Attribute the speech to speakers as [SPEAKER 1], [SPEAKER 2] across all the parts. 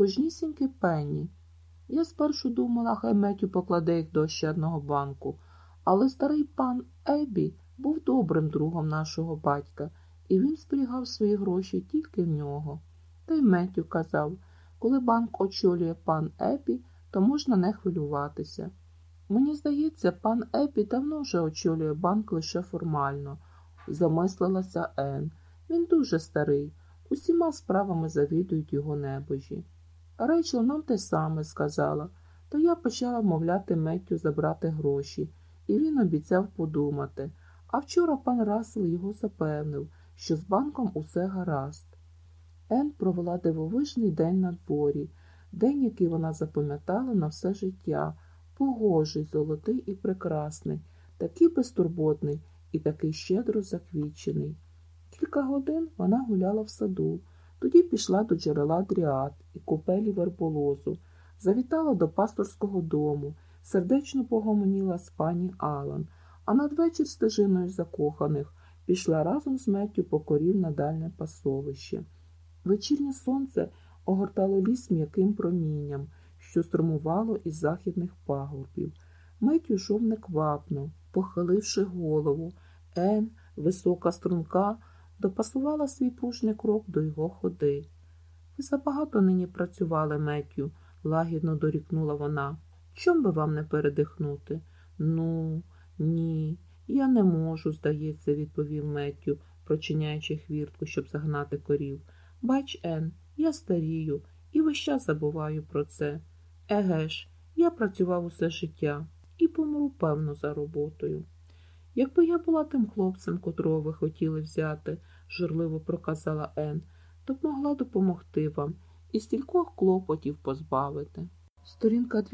[SPEAKER 1] кожнісінькі пенні. Я спершу думала, хай Меттю покладе їх до Ощадного банку, але старий пан Еббі був добрим другом нашого батька, і він зберігав свої гроші тільки в нього. Та й Меттю казав, коли банк очолює пан Еббі, то можна не хвилюватися. Мені здається, пан Еббі давно вже очолює банк лише формально, замислилася Енн. Він дуже старий, усіма справами завідують його небожі. Рейчел нам те саме сказала, то я почала вмовляти Меттю забрати гроші, і він обіцяв подумати. А вчора пан Рассел його запевнив, що з банком усе гаразд. Енн провела дивовижний день на дворі, день, який вона запам'ятала на все життя, погожий, золотий і прекрасний, такий безтурботний і такий щедро заквітчений. Кілька годин вона гуляла в саду, тоді пішла до джерела дріад і купелі верболозу, завітала до пасторського дому, сердечно погомоніла з пані Алан, а надвечір стежиною закоханих пішла разом з Меттю по корів на дальне пасовище. Вечірнє сонце огортало ліс м'яким промінням, що струмувало із західних пагорбів. Меттю йшов неквапно, похиливши голову. Енн, висока струнка, допасувала свій пружний крок до його ходи. «Ви забагато нині працювали, Меттю», – лагідно дорікнула вона. «Чом би вам не передихнути?» «Ну, ні, я не можу, здається», – відповів Меттю, прочиняючи хвіртку, щоб загнати корів. «Бач, Енн, я старію і весь час забуваю про це. Еге ж, я працював усе життя і помру, певно, за роботою». «Якби я була тим хлопцем, котрого ви хотіли взяти», – журливо проказала Енн, – «то б могла допомогти вам і стількох клопотів позбавити». Сторінка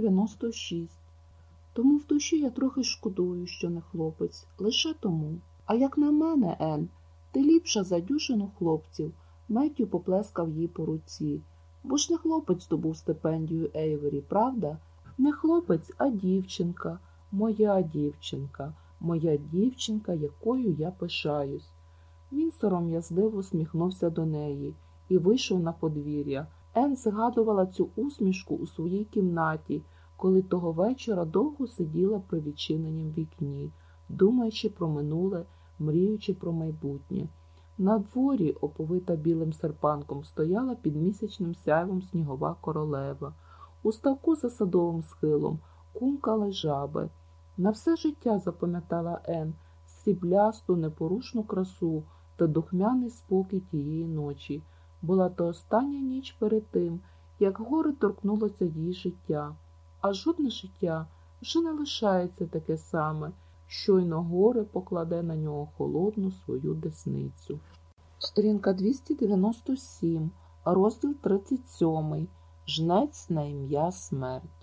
[SPEAKER 1] 296. «Тому в душі я трохи шкодую, що не хлопець, лише тому. А як на мене, Енн, ти ліпша за дюжину хлопців», – Меттю поплескав їй по руці. «Бо ж не хлопець здобув стипендію Ейвері, правда? Не хлопець, а дівчинка, моя дівчинка, якою я пишаюсь». Він сором'язливо усміхнувся до неї і вийшов на подвір'я. Енн згадувала цю усмішку у своїй кімнаті, коли того вечора довго сиділа при відчиненім вікні, думаючи про минуле, мріючи про майбутнє. На дворі, оповита білим серпанком, стояла під місячним сяйвом снігова королева. У ставку за садовим схилом кумкали жаби. На все життя запам'ятала Енн сріблясту, непорушну красу та духмяний спокій тієї ночі. Була то остання ніч перед тим, як горе торкнулося її життя. А жодне життя вже не лишається таке саме, щойно горе покладе на нього холодну свою десницю. Сторінка 297, розділ 37. Жнець на ім'я смерть.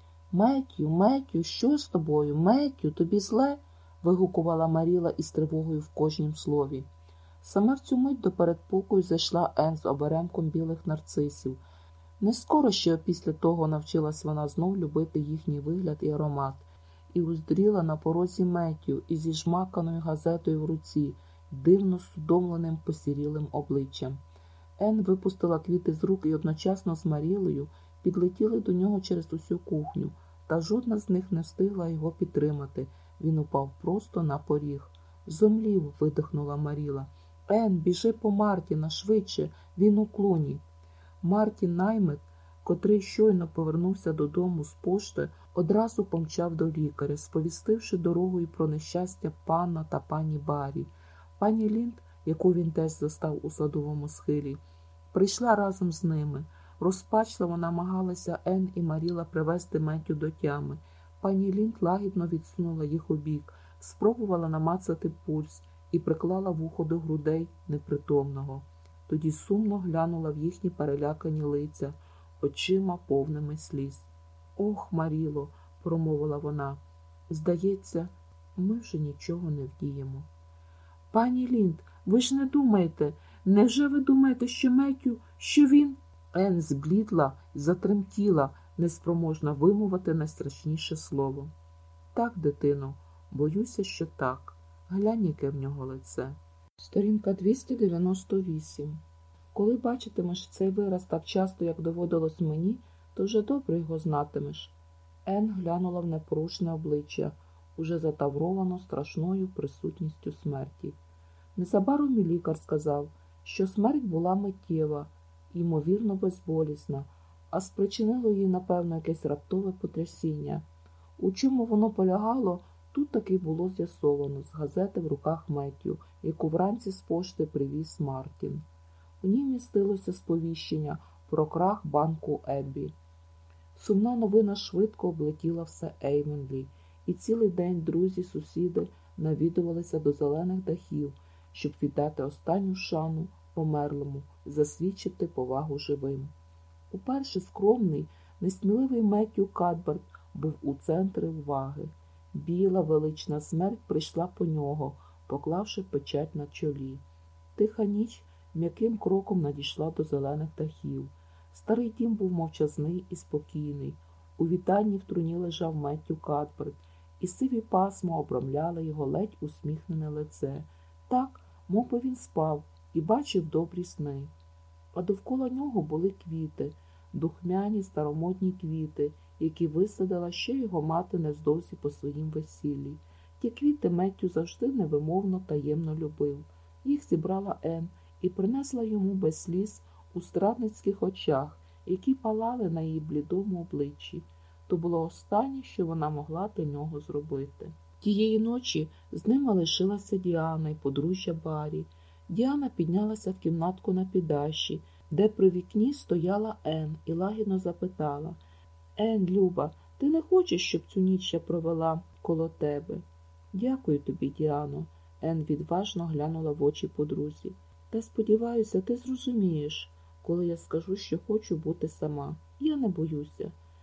[SPEAKER 1] Меттю, що з тобою? Меттю, тобі зле?» – вигукувала Маріла із тривогою в кожнім слові. Саме в цю мить до передпокою зайшла Енн з оберемком білих нарцисів. Не скоро ще після того навчилась вона знов любити їхній вигляд і аромат, і уздріла на порозі Меттю із зіжмаканою газетою в руці, дивно судомленим посірілим обличчям. Енн випустила квіти з рук і одночасно з Марілою підлетіли до нього через усю кухню, та жодна з них не встигла його підтримати. Він упав просто на поріг. «Зомлів», – видихнула Маріла. «Енн, біжи по Мартіна, швидше, він у клуні». Мартін наймит, котрий щойно повернувся додому з пошти, одразу помчав до лікаря, сповістивши дорогою про нещастя пана та пані Баррі. Пані Лінд, яку він теж застав у садовому схилі, прийшла разом з ними. Розпачливо намагалася Енн і Маріла привести Меттю до тями. Пані Лінд лагідно відсунула їх убік, спробувала намацати пульс і приклала вухо до грудей непритомного. Тоді сумно глянула в їхні перелякані лиця, очима повними сліз. «Ох, Маріло», – промовила вона, – «здається, ми вже нічого не вдіємо». «Пані Лінд, ви ж не думаєте, невже ви думаєте, що Меттю, що він…» Енн зблідла і затремтіла, неспроможна вимовити найстрашніше слово. «Так, дитино, боюся, що так. Глянь, яке в нього лице». Сторінка 298. Коли бачитимеш цей вираз так часто, як доводилось мені, то вже добре його знатимеш. Ен глянула в непорушне обличчя, уже затавровано страшною присутністю смерті. Незабаром і лікар сказав, що смерть була миттєва, ймовірно, безболісна, а спричинило їй, напевно, якесь раптове потрясіння. У чому воно полягало, тут таки було з'ясовано з газети в руках Меттю, яку вранці з пошти привіз Мартін. У ній містилося сповіщення про крах банку Еббі. Сумна новина швидко облетіла все Ейвенлі, і цілий день друзі-сусіди навідувалися до зелених дахів, щоб віддати останню шану померлому, засвідчити повагу живим. Уперше скромний, несміливий Меттю Кадберт був у центрі уваги. Біла велична смерть прийшла по нього, поклавши печать на чолі. Тиха ніч м'яким кроком надійшла до зелених дахів. Старий дім був мовчазний і спокійний. У вітальні в труні лежав Меттю Кадберт, і сиві пасма обрамляли його ледь усміхнене лице. Так, мов би він спав і бачив добрі сни. А довкола нього були квіти, духмяні старомодні квіти, які висадила ще його мати невдовзі по своїм весіллі. Ті квіти Меттю завжди невимовно таємно любив. Їх зібрала Ен і принесла йому без сліз у страдницьких очах, які палали на її блідому обличчі. То було останнє, що вона могла для нього зробити. Тієї ночі з ними лишилася Діана і подружжя Баррі. Діана піднялася в кімнатку на піддашші, де при вікні стояла Ен, і лагідно запитала: «Ен, Люба, ти не хочеш, щоб цю ніч я провела коло тебе?» «Дякую тобі, Діано», – Ен відважно глянула в очі подрузі. «Та сподіваюся, ти зрозумієш, коли я скажу, що хочу бути сама. Я не боюся.